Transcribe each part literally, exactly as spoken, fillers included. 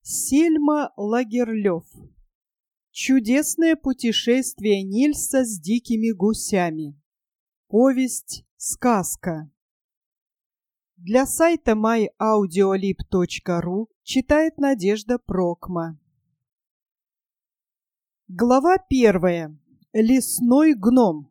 Сельма Лагерлёв. Чудесное путешествие Нильса с дикими гусями. Повесть-сказка. Для сайта май аудиолиб точка ру читает Надежда Прокма. Глава первая. Лесной гном.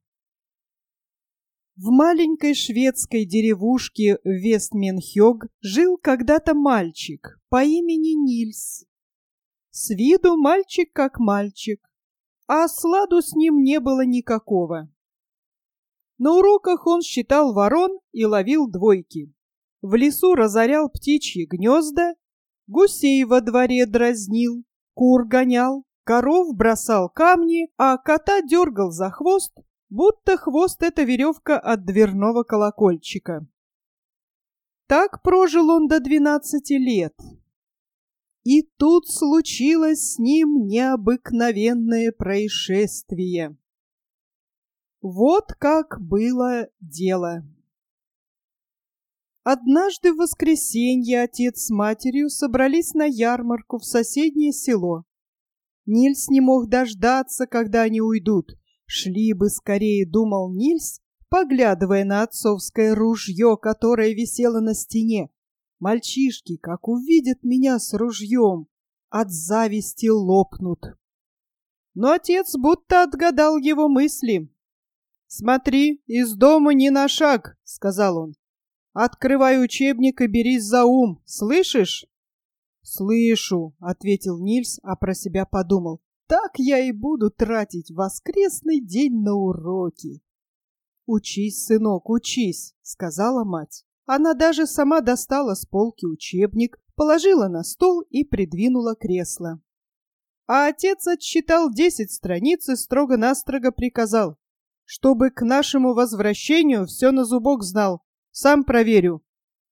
В маленькой шведской деревушке Вестменхёг жил когда-то мальчик по имени Нильс. С виду мальчик как мальчик, а сладу с ним не было никакого. На уроках он считал ворон и ловил двойки. В лесу разорял птичьи гнезда, гусей во дворе дразнил, кур гонял, коров бросал камни, а кота дергал за хвост, будто хвост — это веревка от дверного колокольчика. Так прожил он до двенадцати лет. И тут случилось с ним необыкновенное происшествие. Вот как было дело. Однажды в воскресенье отец с матерью собрались на ярмарку в соседнее село. Нильс не мог дождаться, когда они уйдут. Шли бы скорее, думал Нильс, поглядывая на отцовское ружье, которое висело на стене. Мальчишки, как увидят меня с ружьем, от зависти лопнут. Но отец будто отгадал его мысли. «Смотри, из дома ни на шаг», — сказал он. «Открывай учебник и берись за ум, слышишь?» «Слышу», — ответил Нильс, а про себя подумал. «Так я и буду тратить воскресный день на уроки». «Учись, сынок, учись», — сказала мать. Она даже сама достала с полки учебник, положила на стол и придвинула кресло. А отец отсчитал десять страниц и строго-настрого приказал, чтобы к нашему возвращению все на зубок знал. Сам проверю.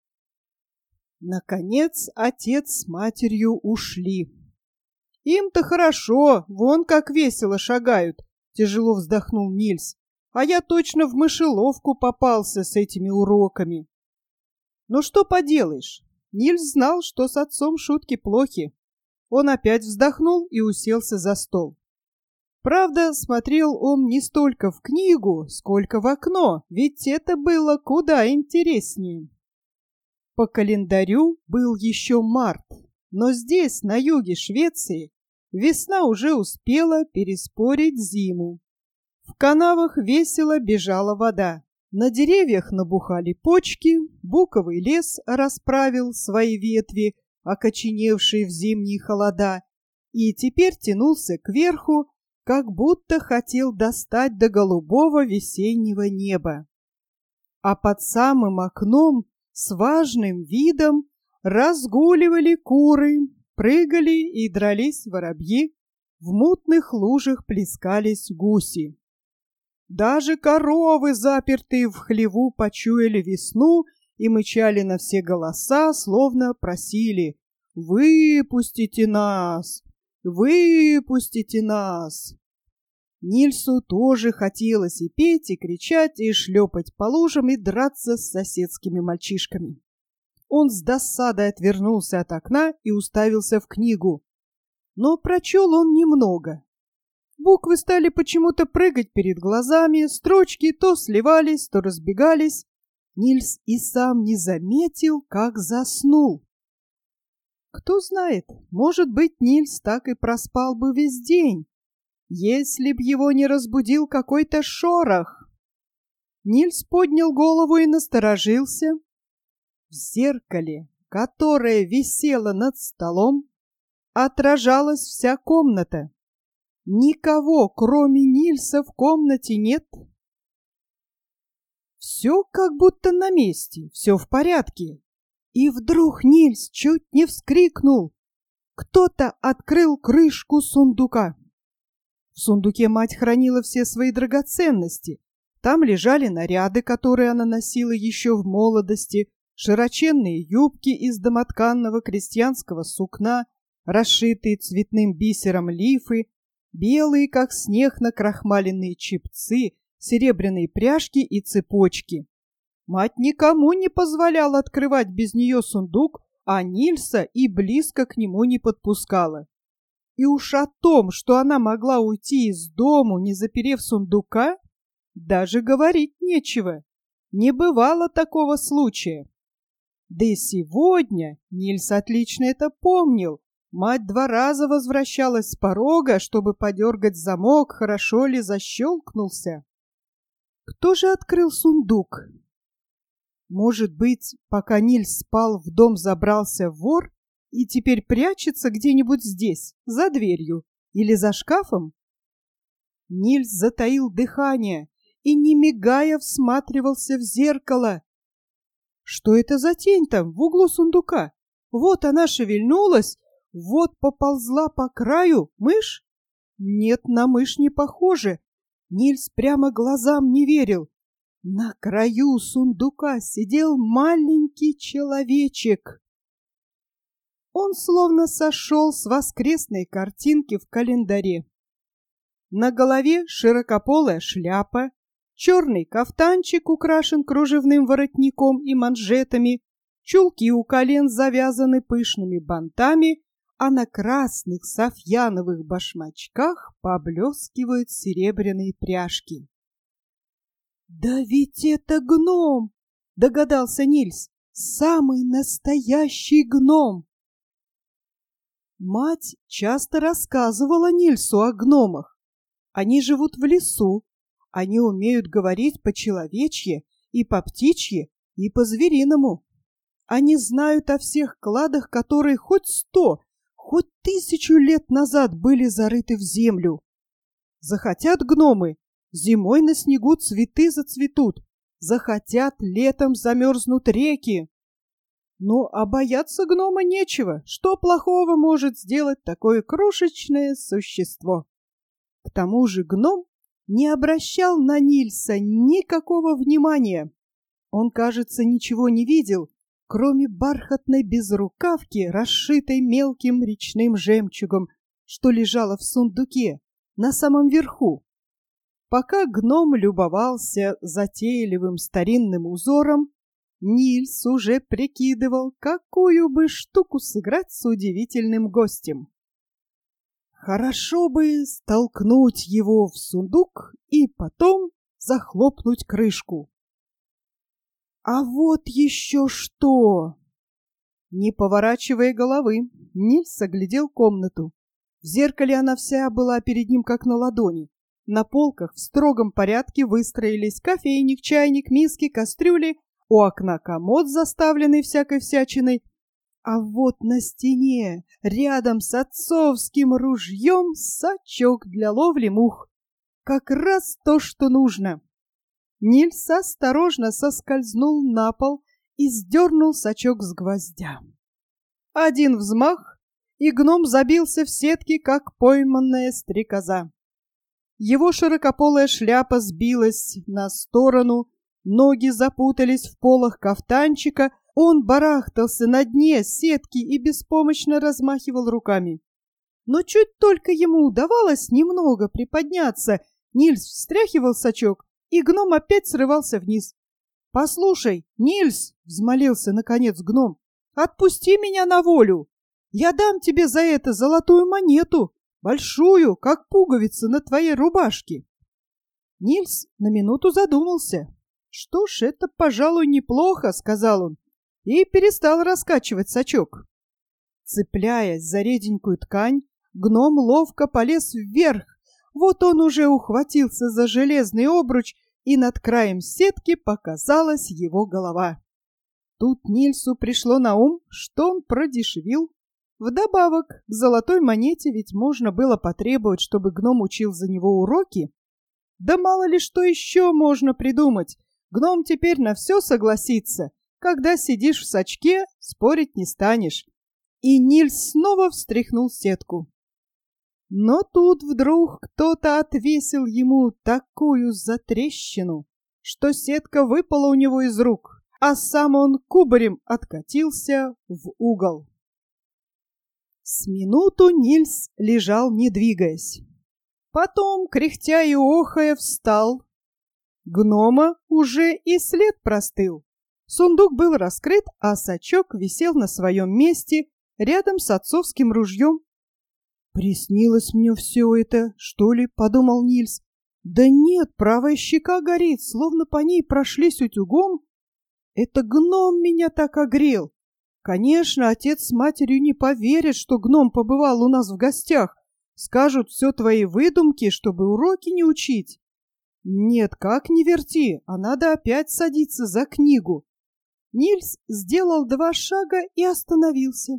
Наконец отец с матерью ушли. Им-то хорошо, вон как весело шагают, тяжело вздохнул Нильс. А я точно в мышеловку попался с этими уроками. Ну что поделаешь, Нильс знал, что с отцом шутки плохи. Он опять вздохнул и уселся за стол. Правда, смотрел он не столько в книгу, сколько в окно, ведь это было куда интереснее. По календарю был еще март, но здесь, на юге Швеции, весна уже успела переспорить зиму. В канавах весело бежала вода. На деревьях набухали почки, буковый лес расправил свои ветви, окоченевшие в зимние холода, и теперь тянулся кверху, как будто хотел достать до голубого весеннего неба. А под самым окном с важным видом разгуливали куры, прыгали и дрались воробьи, в мутных лужах плескались гуси. Даже коровы, запертые в хлеву, почуяли весну и мычали на все голоса, словно просили: «Выпустите нас! Выпустите нас!» Нильсу тоже хотелось и петь, и кричать, и шлепать по лужам, и драться с соседскими мальчишками. Он с досадой отвернулся от окна и уставился в книгу. Но прочел он немного. Буквы стали почему-то прыгать перед глазами, строчки то сливались, то разбегались. Нильс и сам не заметил, как заснул. Кто знает, может быть, Нильс так и проспал бы весь день, если б его не разбудил какой-то шорох. Нильс поднял голову и насторожился. В зеркале, которое висело над столом, отражалась вся комната. Никого, кроме Нильса, в комнате нет. Все как будто на месте, все в порядке. И вдруг Нильс чуть не вскрикнул. Кто-то открыл крышку сундука. В сундуке мать хранила все свои драгоценности. Там лежали наряды, которые она носила еще в молодости, широченные юбки из домотканного крестьянского сукна, расшитые цветным бисером лифы, белые, как снег, накрахмаленные чепцы, серебряные пряжки и цепочки. Мать никому не позволяла открывать без нее сундук, а Нильса и близко к нему не подпускала. И уж о том, что она могла уйти из дому, не заперев сундука, даже говорить нечего. Не бывало такого случая. Да и сегодня Нильс отлично это помнил. Мать два раза возвращалась с порога, чтобы подергать замок, хорошо ли защелкнулся. Кто же открыл сундук? Может быть, пока Нильс спал, в дом забрался вор и теперь прячется где-нибудь здесь, за дверью или за шкафом? Нильс затаил дыхание и, не мигая, всматривался в зеркало. Что это за тень там в углу сундука? Вот она шевельнулась, вот поползла по краю мышь. Нет, на мышь не похоже. Нильс прямо глазам не верил. На краю сундука сидел маленький человечек. Он словно сошел с воскресной картинки в календаре. На голове широкополая шляпа, черный кафтанчик украшен кружевным воротником и манжетами, чулки у колен завязаны пышными бантами, а на красных софьяновых башмачках поблескивают серебряные пряжки. «Да ведь это гном!» — догадался Нильс. «Самый настоящий гном!» Мать часто рассказывала Нильсу о гномах. Они живут в лесу, они умеют говорить по-человечье и по-птичье и по-звериному. Они знают о всех кладах, которые хоть сто, хоть тысячу лет назад были зарыты в землю. Захотят гномы, зимой на снегу цветы зацветут, захотят, летом замерзнут реки. Ну, а бояться гнома нечего. Что плохого может сделать такое крошечное существо? К тому же гном не обращал на Нильса никакого внимания. Он, кажется, ничего не видел, кроме бархатной безрукавки, расшитой мелким речным жемчугом, что лежала в сундуке на самом верху. Пока гном любовался затейливым старинным узором, Нильс уже прикидывал, какую бы штуку сыграть с удивительным гостем. Хорошо бы столкнуть его в сундук и потом захлопнуть крышку. А вот еще что! Не поворачивая головы, Нильс оглядел комнату. В зеркале она вся была перед ним как на ладони. На полках в строгом порядке выстроились кофейник, чайник, миски, кастрюли, у окна комод, заставленный всякой всячиной, а вот на стене, рядом с отцовским ружьем, сачок для ловли мух. Как раз то, что нужно. Нильс осторожно соскользнул на пол и сдернул сачок с гвоздя. Один взмах, и гном забился в сетки, как пойманная стрекоза. Его широкополая шляпа сбилась на сторону, ноги запутались в полах кафтанчика, он барахтался на дне сетки и беспомощно размахивал руками. Но чуть только ему удавалось немного приподняться, Нильс встряхивал сачок, и гном опять срывался вниз. — Послушай, Нильс, — взмолился наконец гном, — отпусти меня на волю. Я дам тебе за это золотую монету, большую, как пуговица на твоей рубашке. Нильс на минуту задумался. — Что ж, это, пожалуй, неплохо, — сказал он, и перестал раскачивать сачок. Цепляясь за реденькую ткань, гном ловко полез вверх. Вот он уже ухватился за железный обруч, и над краем сетки показалась его голова. Тут Нильсу пришло на ум, что он продешевил. Вдобавок к золотой монете ведь можно было потребовать, чтобы гном учил за него уроки. Да мало ли что еще можно придумать. Гном теперь на все согласится. Когда сидишь в сачке, спорить не станешь. И Нильс снова встряхнул сетку. Но тут вдруг кто-то отвесил ему такую затрещину, что сетка выпала у него из рук, а сам он кубарем откатился в угол. С минуту Нильс лежал, не двигаясь. Потом, кряхтя и охая, встал. Гнома уже и след простыл. Сундук был раскрыт, а сачок висел на своем месте рядом с отцовским ружьем. «Приснилось мне все это, что ли?» — подумал Нильс. «Да нет, правая щека горит, словно по ней прошлись утюгом. Это гном меня так огрел. Конечно, отец с матерью не поверят, что гном побывал у нас в гостях. Скажут, все твои выдумки, чтобы уроки не учить. Нет, как ни верти, а надо опять садиться за книгу». Нильс сделал два шага и остановился.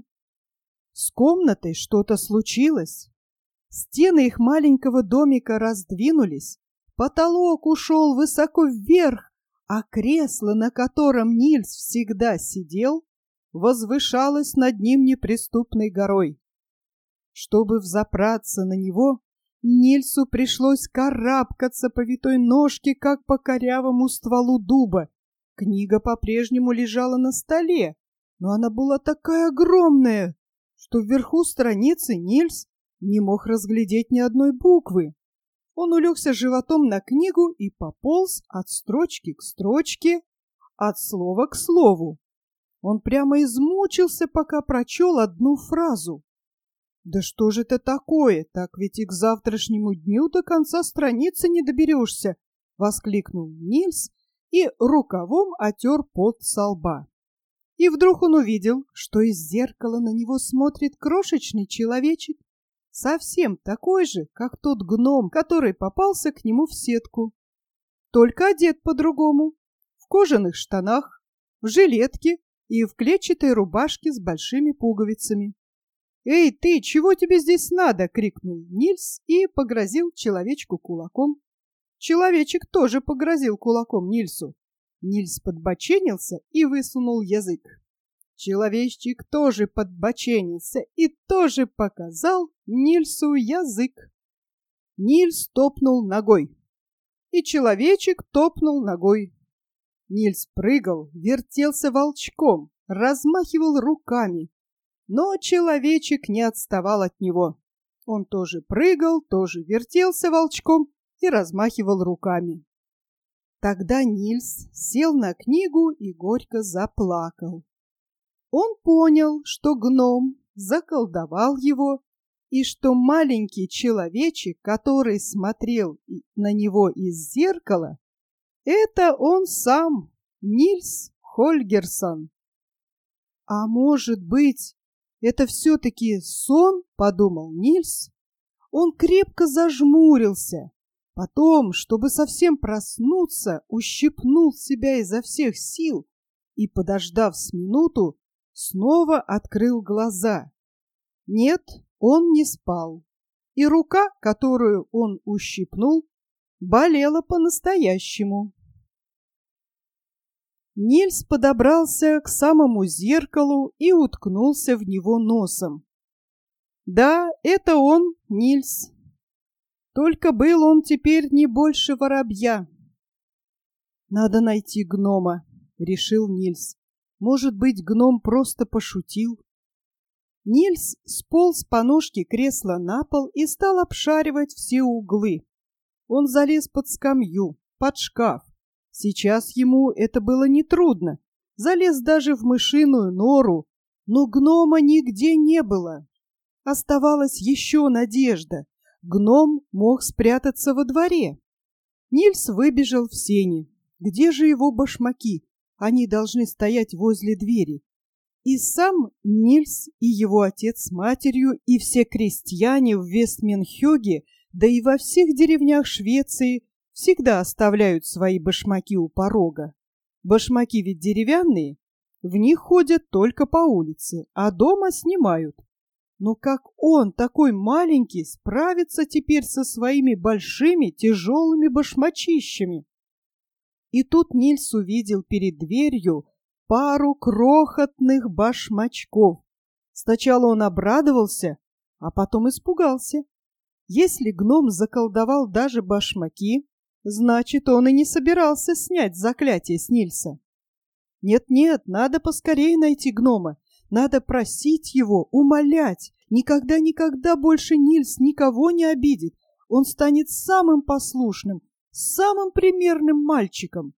С комнатой что-то случилось. Стены их маленького домика раздвинулись, потолок ушел высоко вверх, а кресло, на котором Нильс всегда сидел, возвышалось над ним неприступной горой. Чтобы взобраться на него, Нильсу пришлось карабкаться по витой ножке, как по корявому стволу дуба. Книга по-прежнему лежала на столе, но она была такая огромная, что вверху страницы Нильс не мог разглядеть ни одной буквы. Он улегся животом на книгу и пополз от строчки к строчке, от слова к слову. Он прямо измучился, пока прочел одну фразу. «Да что же это такое? Так ведь и к завтрашнему дню до конца страницы не доберешься!» — воскликнул Нильс и рукавом отер пот со лба. И вдруг он увидел, что из зеркала на него смотрит крошечный человечек, совсем такой же, как тот гном, который попался к нему в сетку. Только одет по-другому, в кожаных штанах, в жилетке и в клетчатой рубашке с большими пуговицами. «Эй, ты, чего тебе здесь надо?» — крикнул Нильс и погрозил человечку кулаком. Человечек тоже погрозил кулаком Нильсу. Нильс подбоченился и высунул язык. Человечек тоже подбоченился и тоже показал Нильсу язык. Нильс топнул ногой, и человечек топнул ногой. Нильс прыгал, вертелся волчком, размахивал руками, но человечек не отставал от него. Он тоже прыгал, тоже вертелся волчком и размахивал руками. Тогда Нильс сел на книгу и горько заплакал. Он понял, что гном заколдовал его, и что маленький человечек, который смотрел на него из зеркала, это он сам, Нильс Хольгерсон. «А может быть, это все-таки сон?» — подумал Нильс. Он крепко зажмурился. Потом, чтобы совсем проснуться, ущипнул себя изо всех сил и, подождав с минуту, снова открыл глаза. Нет, он не спал, и рука, которую он ущипнул, болела по-настоящему. Нильс подобрался к самому зеркалу и уткнулся в него носом. Да, это он, Нильс. Только был он теперь не больше воробья. «Надо найти гнома», — решил Нильс. «Может быть, гном просто пошутил?» Нильс сполз по ножке кресла на пол и стал обшаривать все углы. Он залез под скамью, под шкаф. Сейчас ему это было нетрудно. Залез даже в мышиную нору, но гнома нигде не было. Оставалась еще надежда. Гном мог спрятаться во дворе. Нильс выбежал в сени. Где же его башмаки? Они должны стоять возле двери. И сам Нильс, и его отец с матерью, и все крестьяне в Вестменхёге, да и во всех деревнях Швеции всегда оставляют свои башмаки у порога. Башмаки ведь деревянные, в них ходят только по улице, а дома снимают. Но как он, такой маленький, справится теперь со своими большими тяжелыми башмачищами? И тут Нильс увидел перед дверью пару крохотных башмачков. Сначала он обрадовался, а потом испугался. Если гном заколдовал даже башмаки, значит, он и не собирался снять заклятие с Нильса. Нет-нет, надо поскорее найти гнома. Надо просить его, умолять. Никогда-никогда больше Нильс никого не обидит. Он станет самым послушным, самым примерным мальчиком.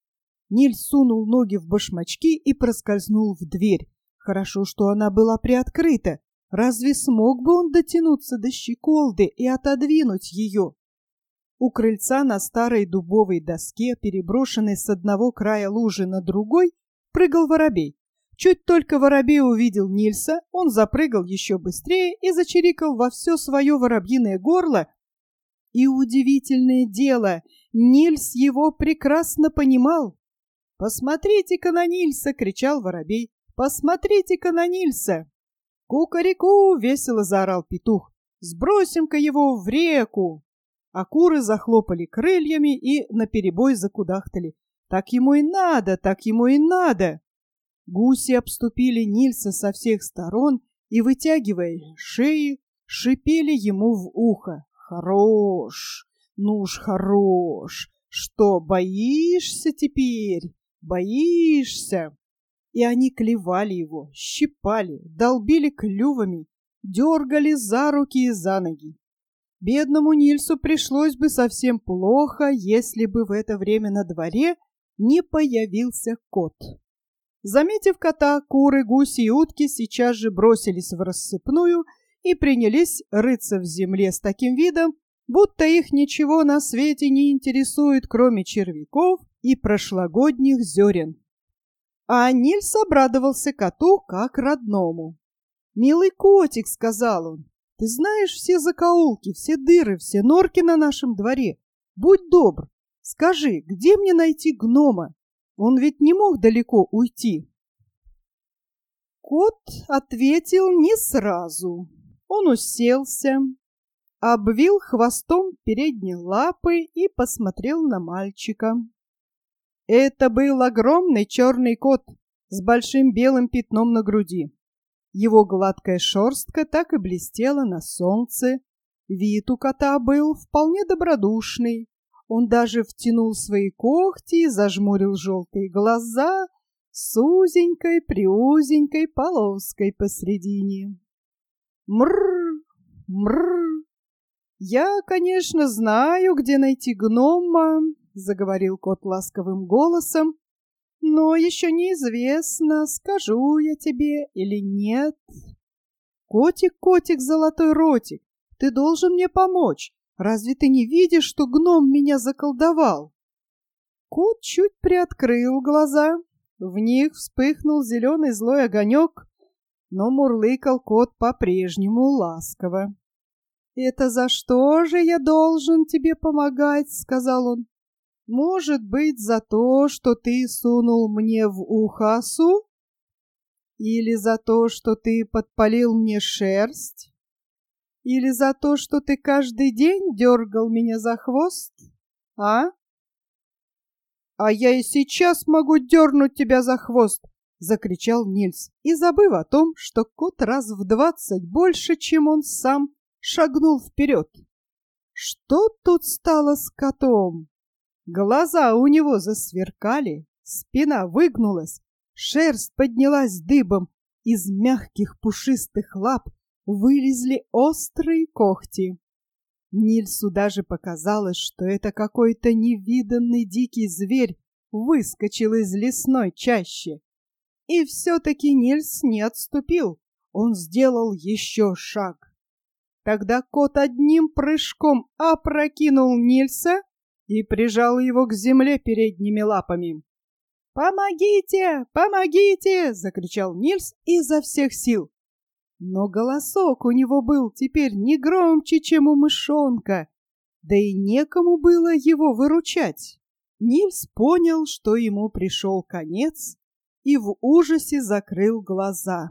Нильс сунул ноги в башмачки и проскользнул в дверь. Хорошо, что она была приоткрыта. Разве смог бы он дотянуться до щеколды и отодвинуть ее? У крыльца на старой дубовой доске, переброшенной с одного края лужи на другой, прыгал воробей. Чуть только воробей увидел Нильса, он запрыгал еще быстрее и зачирикал во все свое воробьиное горло. И удивительное дело, Нильс его прекрасно понимал. «Посмотрите-ка на Нильса!» — кричал воробей. «Посмотрите-ка на Нильса!» «Ку-ка-ре-ку!» — весело заорал петух. «Сбросим-ка его в реку!» А куры захлопали крыльями и наперебой закудахтали. «Так ему и надо! Так ему и надо!» Гуси обступили Нильса со всех сторон и, вытягивая шеи, шипели ему в ухо. «Хорош! Ну уж хорош! Что, боишься теперь? Боишься?» И они клевали его, щипали, долбили клювами, дергали за руки и за ноги. Бедному Нильсу пришлось бы совсем плохо, если бы в это время на дворе не появился кот. Заметив кота, куры, гуси и утки сейчас же бросились в рассыпную и принялись рыться в земле с таким видом, будто их ничего на свете не интересует, кроме червяков и прошлогодних зерен. А Нильс обрадовался коту как родному. «Милый котик», — сказал он, — «ты знаешь все закоулки, все дыры, все норки на нашем дворе. Будь добр, скажи, где мне найти гнома? Он ведь не мог далеко уйти». Кот ответил не сразу. Он уселся, обвил хвостом передние лапы и посмотрел на мальчика. Это был огромный черный кот с большим белым пятном на груди. Его гладкая шерстка так и блестела на солнце. Вид у кота был вполне добродушный. Он даже втянул свои когти и зажмурил желтые глаза с узенькой-приузенькой полоской посредине. «Мрррр! Мрррр! Я, конечно, знаю, где найти гнома», — заговорил кот ласковым голосом, «но еще неизвестно, скажу я тебе или нет. Котик, котик, золотой ротик, ты должен мне помочь. Разве ты не видишь, что гном меня заколдовал?» Кот чуть приоткрыл глаза. В них вспыхнул зеленый злой огонек, но мурлыкал кот по-прежнему ласково. «Это за что же я должен тебе помогать?» — сказал он. «Может быть, за то, что ты сунул мне в ухо осу? Или за то, что ты подпалил мне шерсть? Или за то, что ты каждый день дергал меня за хвост? А?» «А я и сейчас могу дернуть тебя за хвост!» — закричал Нильс, и, забыв о том, что кот раз в двадцать больше, чем он сам, шагнул вперед. Что тут стало с котом? Глаза у него засверкали, спина выгнулась, шерсть поднялась дыбом, из мягких пушистых лап вылезли острые когти. Нильсу даже показалось, что это какой-то невиданный дикий зверь выскочил из лесной чащи. И все-таки Нильс не отступил, он сделал еще шаг. Тогда кот одним прыжком опрокинул Нильса и прижал его к земле передними лапами. «Помогите! Помогите!» — закричал Нильс изо всех сил. Но голосок у него был теперь не громче, чем у мышонка, да и некому было его выручать. Нильс понял, что ему пришел конец, и в ужасе закрыл глаза.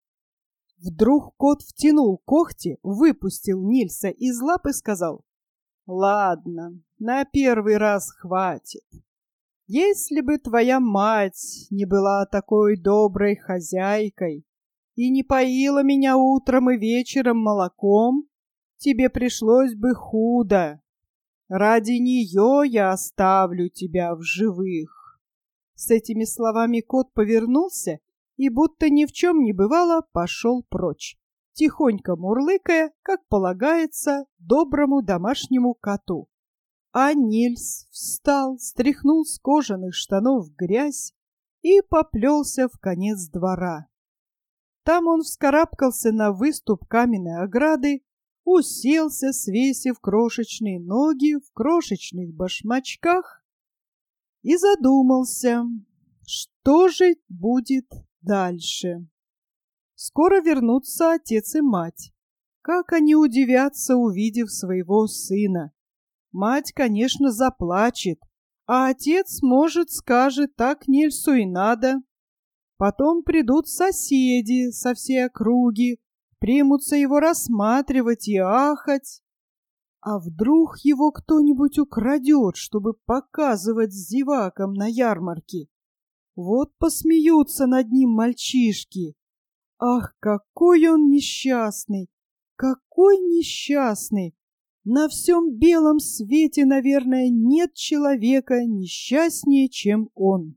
Вдруг кот втянул когти, выпустил Нильса из лап и сказал: «Ладно, на первый раз хватит. Если бы твоя мать не была такой доброй хозяйкой и не поила меня утром и вечером молоком, тебе пришлось бы худо. Ради нее я оставлю тебя в живых». С этими словами кот повернулся и, будто ни в чем не бывало, пошел прочь, тихонько мурлыкая, как полагается доброму домашнему коту. А Нильс встал, стряхнул с кожаных штанов грязь и поплелся в конец двора. Там он вскарабкался на выступ каменной ограды, уселся, свесив крошечные ноги в крошечных башмачках, и задумался, что же будет дальше. Скоро вернутся отец и мать. Как они удивятся, увидев своего сына. Мать, конечно, заплачет, а отец, может, скажет, так Нильсу и надо. Потом придут соседи со всей округи, примутся его рассматривать и ахать. А вдруг его кто-нибудь украдет, чтобы показывать зевакам на ярмарке? Вот посмеются над ним мальчишки. Ах, какой он несчастный! Какой несчастный! На всем белом свете, наверное, нет человека несчастнее, чем он.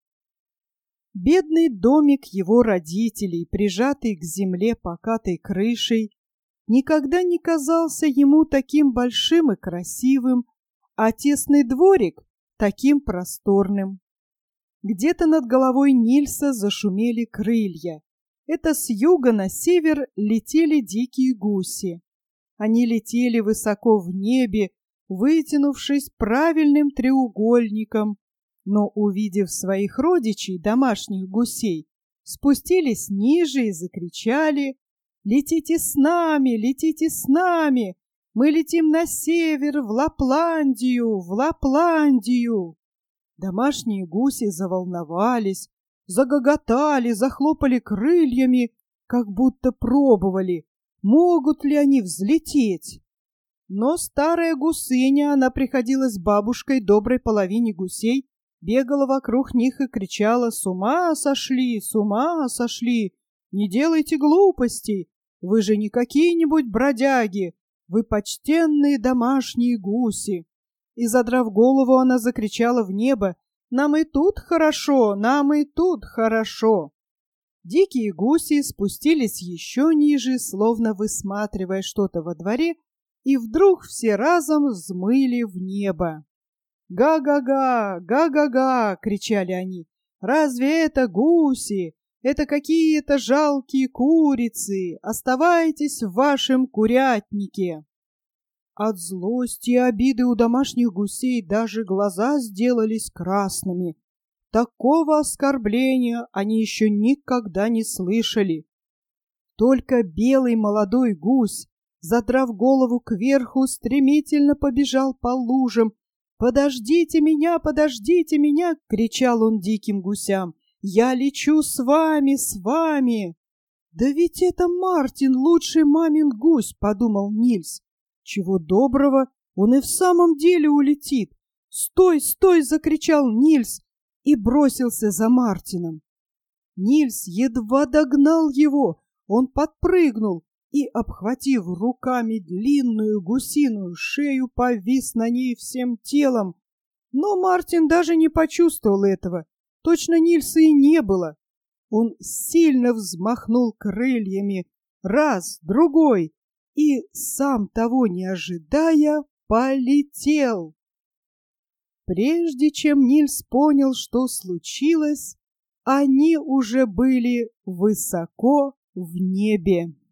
Бедный домик его родителей, прижатый к земле покатой крышей, никогда не казался ему таким большим и красивым, а тесный дворик таким просторным. Где-то над головой Нильса зашумели крылья. Это с юга на север летели дикие гуси. Они летели высоко в небе, вытянувшись правильным треугольником, но, увидев своих родичей, домашних гусей, спустились ниже и закричали: «Летите с нами, летите с нами! Мы летим на север, в Лапландию, в Лапландию!» Домашние гуси заволновались, загоготали, захлопали крыльями, как будто пробовали, могут ли они взлететь. Но старая гусыня, она приходилась бабушкой доброй половине гусей, бегала вокруг них и кричала: «С ума сошли, с ума сошли! Не делайте глупостей! Вы же не какие-нибудь бродяги! Вы почтенные домашние гуси!» И, задрав голову, она закричала в небо: «Нам и тут хорошо, нам и тут хорошо!» Дикие гуси спустились еще ниже, словно высматривая что-то во дворе, и вдруг все разом взмыли в небо. «Га-га-га! Га-га-га!» — кричали они. «Разве это гуси? Это какие-то жалкие курицы! Оставайтесь в вашем курятнике!» От злости и обиды у домашних гусей даже глаза сделались красными. Такого оскорбления они еще никогда не слышали. Только белый молодой гусь, задрав голову кверху, стремительно побежал по лужам. «Подождите меня, подождите меня!» — кричал он диким гусям. «Я лечу с вами, с вами!» «Да ведь это Мартин, лучший мамин гусь!» — подумал Нильс. «Чего доброго, он и в самом деле улетит!» «Стой, стой!» — закричал Нильс и бросился за Мартином. Нильс едва догнал его, он подпрыгнул и, обхватив руками длинную гусиную шею, повис на ней всем телом. Но Мартин даже не почувствовал этого, точно Нильса и не было. Он сильно взмахнул крыльями, раз, другой, и, сам того не ожидая, полетел. Прежде чем Нильс понял, что случилось, они уже были высоко в небе.